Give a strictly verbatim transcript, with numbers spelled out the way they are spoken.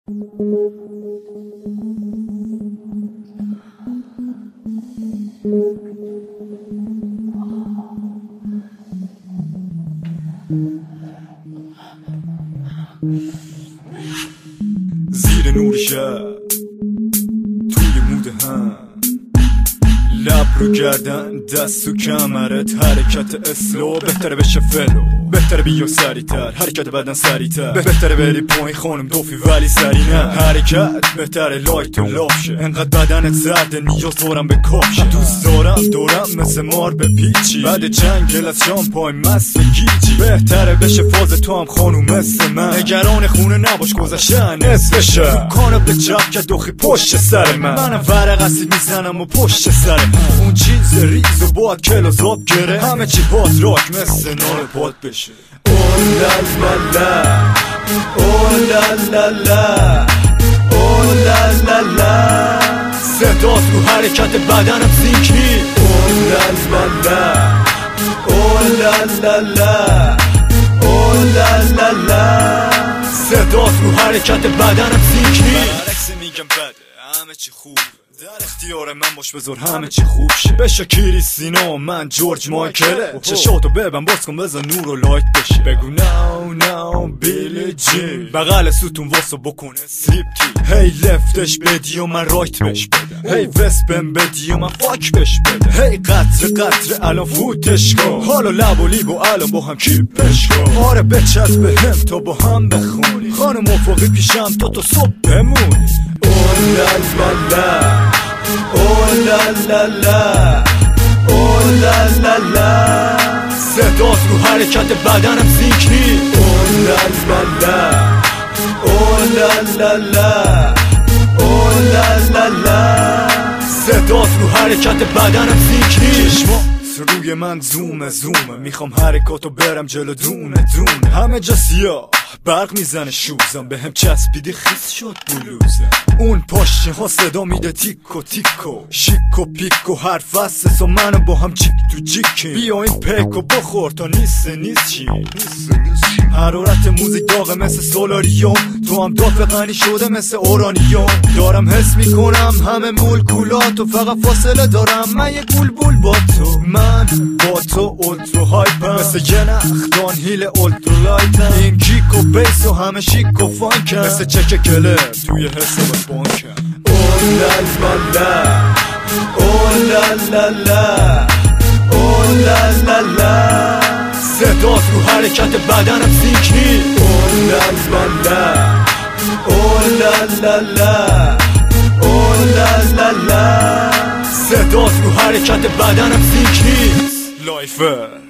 زیر نور شب توی موده هم لب رو گردن دست و کمرت حرکت اسلو بهتره بشه فلو بهتره بیو سریعتر حرکت بدن سریعتر بهتره بری پایین خانم دوفی ولی سری نه حرکت بهتره لایت و لابشه انقدر بدنت زرده نیاز دارم به کاپشه دوست دارم دورم مثل مار به پیچی بعد چند گلاس شامپاین مست و گیجی بهتره بشه فاز تو هم خانوم مثل من نگران خونه نباش گذشتن نصفشه کانو به چپ که دوخی پشت سر من منم ورق اسید میزنم و پشت سر اون چیز ریز و باید کلاس آب گره همه چی باز راک مثل نار پاد بشه اون لالالا اون لالالا اون لالالا صدات رو حرکت بدنم سینکی اون لالالا اون لالالا اون لالالا صدات رو حرکت بدنم سینکی برعکس میگم بده همه چی خوب در اختیار من باش بذار همه چی خوب شه بشه کریستینا من جورج مایکله چشاتو ببن باز کن بذار نور و لایت بشه بگو ناو ناو بیلی جی بغل ستون واسه بکنه سلیپ کی هی لفتش بدی و من رایت بش بدم هی وسپن بدی و من فاک بش بدم هی قطر قطر الان فوتش کن حالا لب و لیب و الان با هم کیپش کن آره بچت به هم تا با هم بخونی خانم افاقی پیشم تا تا صبح بمونی اون لالالا اون لالالا اون لالالا صدات رو حرکت بدنم سینکی اون لالالا اون لالالا اون لالالا صدات رو حرکت بدنم سینکی چشمات روی من زومه زومه میخوام حرکاتو برم جلو دونه دونه همه جا سیاه برق میزنه شوزم به هم چسبیده خیس شد بلوزم اون پاشه ها صدا میده تیکو تیکو شیکو پیکو حرف هست و منو با هم چیک تو جیکی بیا این پیکو بخور تا نیست نیست چی حرارت موزیک داغه مثل سولاریوم تو هم دافه غنی شده مثل اورانیوم دارم حس میکنم همه مولکولات و فقط فاصله دارم من یه گول بول با تو من با تو اولترو هایپم مثل یه نخدان هیل اولترو لایتم این کیک و بیس و همه شیک و فانکم مثل چک کلر توی حساب بانکم اون لالالا اون لالالا اون لالالا صدات رو حرکت بدنم سینکی اون لالالا اون لالالا اون لالالا صدات رو حرکت بدنم سینکی لایفه